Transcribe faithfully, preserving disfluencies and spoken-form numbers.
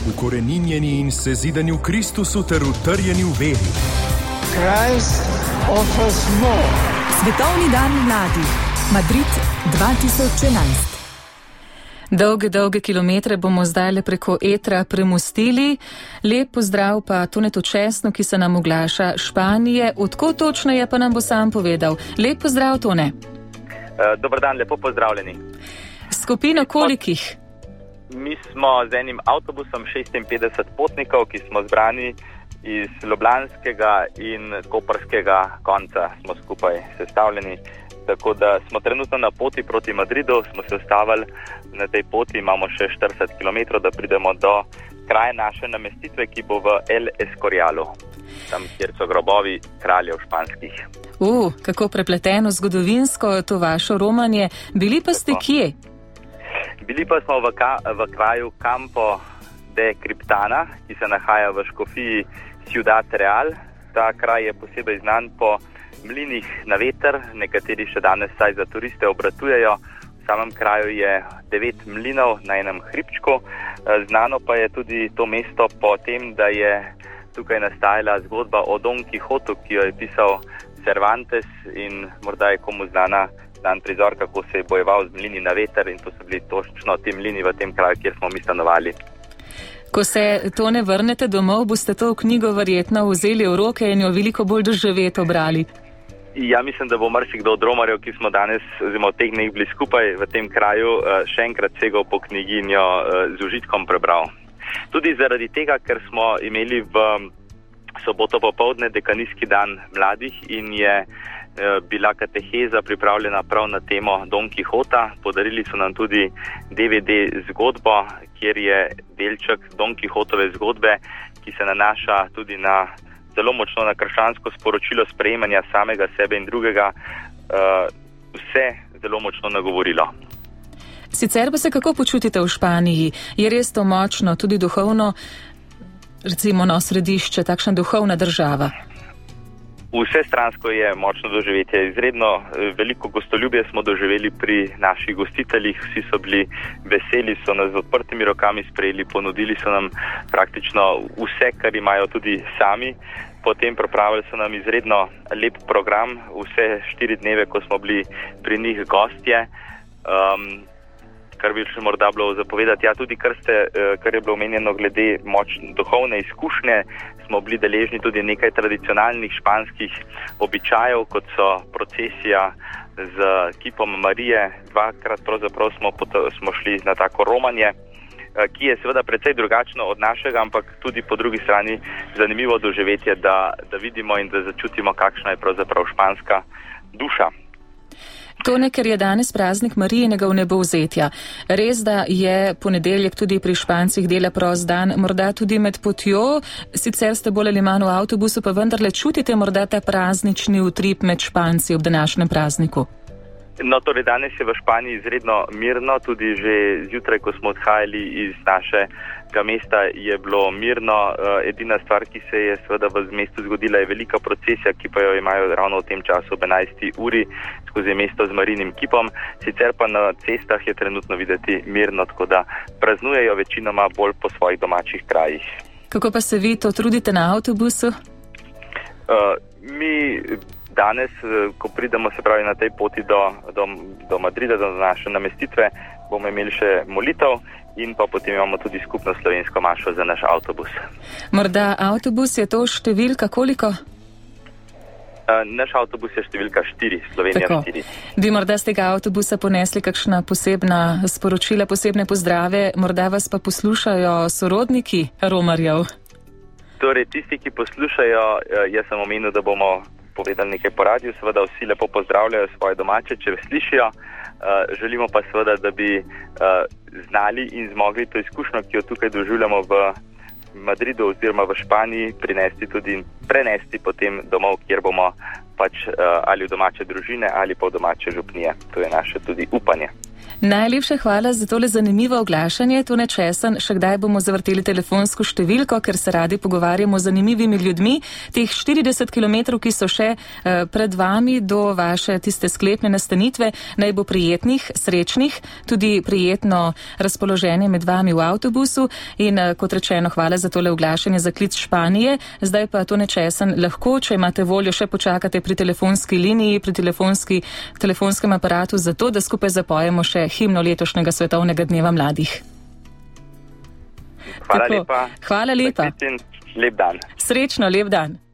ukoreninjeni in sezidani v Kristusu ter utrjeni v veri. Christ offers more. Svetovni dan mladih, Madrid dva tisoč enajst. Dolge, dolge kilometre bomo zdaj le preko etra premostili. Lep pozdrav pa Tonetu Česnu, ki se nam oglaša Španije. Odkot točno je, pa nam bo sam povedal. Lep pozdrav, Tone. Uh, dober dan, lepo pozdravljeni. Skupino kolikih? Mi smo z enim avtobusom šestinpetdeset potnikov, ki smo zbrani iz ljubljanskega in koprskega konca. Smo skupaj sestavljeni. Tako da smo trenutno na poti proti Madridu, smo se ustavili na tej poti, imamo še štirideset kilometrov, da pridemo do kraja naše namestitve, ki bo v El Escorialu, tam kjer so grobovi kraljev španskih. Uh, kako prepleteno zgodovinsko to vašo romanje. Bili pa ste kje? Bili pa smo v, ka, v kraju Campo de Criptana, ki se nahaja v škofiji Ciudad Real. Ta kraj je posebej znan po mlinih na veter, nekateri še danes saj za turiste obratujejo. V samem kraju je devet mlinov na enem hribčku. Znano pa je tudi to mesto po tem, da je tukaj nastajala zgodba o Don Quijotu, ki jo je pisal Cervantes, in morda je komu znana znan prizor, kako se je bojeval z mlini na veter, in to so bili točno ti mlini v tem kraju, kjer smo mi stanovali. Ko se to ne vrnete domov, boste to knjigo verjetno vzeli v roke in jo veliko bolj doživeto brali. Ja, mislim, da bo marsikdo od romarjev, ki smo danes oziroma v teh dneh bili skupaj v tem kraju, še enkrat segal po knjigi in jo z užitkom prebral. Tudi zaradi tega, ker smo imeli v soboto popoldne dekanijski dan mladih in je bila kateheza pripravljena prav na temo Don Quixota. Podarili so nam tudi D V D zgodbo, kjer je delček Don Quixotove zgodbe, ki se nanaša tudi na zelo močno na krščansko sporočilo sprejemanja samega sebe in drugega, uh, vse zelo močno nagovorilo. Sicer pa se kako počutite v Španiji? Je res to močno, tudi duhovno, recimo na središče, takšna duhovna država? Vse stransko je močno doživetje. Izredno veliko gostoljubje smo doživeli pri naših gostiteljih. Vsi so bili veseli, so nas z odprtimi rokami sprejeli, ponudili so nam praktično vse, kar imajo tudi sami. Potem pripravili so nam izredno lep program, vse štiri dneve, ko smo bili pri njih gostje. Um, kar bi še morda bilo zapovedati. Ja, tudi kar, ste, kar je bilo omenjeno glede močne duhovne izkušnje, smo bili deležni tudi nekaj tradicionalnih španskih običajev, kot so procesija z kipom Marije. Dvakrat pravzaprav smo, smo šli na tako romanje, ki je seveda precej drugačno od našega, ampak tudi po drugi strani zanimivo doživetje, da, da vidimo in da začutimo, kakšna je pravzaprav španska duša. Tone, ker je danes praznik Marijinega vnebovzetja. Res, da je ponedeljek tudi pri Špancih dela prost dan, morda tudi med potjo, sicer ste bolj ali manj v avtobusu, pa vendarle čutite morda ta praznični utrip med Španci ob današnjem prazniku? No, torej danes je v Španiji izredno mirno, tudi že zjutraj, ko smo odhajali iz našega mesta, je bilo mirno. Edina stvar, ki se je seveda v mestu zgodila, je velika procesija, ki pa jo imajo ravno v tem času ob enajsti uri skozi mesto z Marijinim kipom. Sicer pa na cestah je trenutno videti mirno, tako da praznujejo večinoma bolj po svojih domačih krajih. Kako pa se vi to trudite na avtobusu? Uh, mi danes, ko pridemo se pravi na tej poti do, do, do Madrida, do naše namestitve, bomo imeli še molitev in pa potem imamo tudi skupno slovensko mašo za naš avtobus. Morda avtobus je to številka koliko? Uh, naš avtobus je številka štiri, Slovenija Tako. štiri. Bi morda z tega avtobusa ponesli kakšna posebna sporočila, posebne pozdrave, morda vas pa poslušajo sorodniki romarjev? Torej, tisti, ki poslušajo, jaz sem omenil, da bomo povedali nekaj po radiju, seveda vsi lepo pozdravljajo svoje domače, če slišijo. Uh, želimo pa seveda, da bi uh, znali in zmogli to izkušnjo, ki jo tukaj doživljamo v Madridu oziroma v Španiji, prinesti tudi in prenesti potem domov, kjer bomo pač uh, ali v domače družine ali pa v domače župnije. To je naše tudi upanje. Najlepša hvala za tole zanimivo oglašanje. Tone Česen, še kdaj bomo zavrteli telefonsko številko, ker se radi pogovarjamo z zanimivimi ljudmi. Teh štirideset kilometrov, ki so še uh, pred vami do vaše tiste sklepne nastanitve, naj bo prijetnih, srečnih, tudi prijetno razpoloženje med vami v avtobusu in uh, kot rečeno, hvala za tole oglašanje za klic Španije. Zdaj pa Tone Česen, lahko, če imate voljo, še počakate pri telefonski liniji, pri telefonski, telefonskem aparatu za to, da skupaj zapojemo še himno letošnjega svetovnega dneva mladih. Hvala Tako, lepa. Hvala lepa. Lep dan. Srečno, lep dan.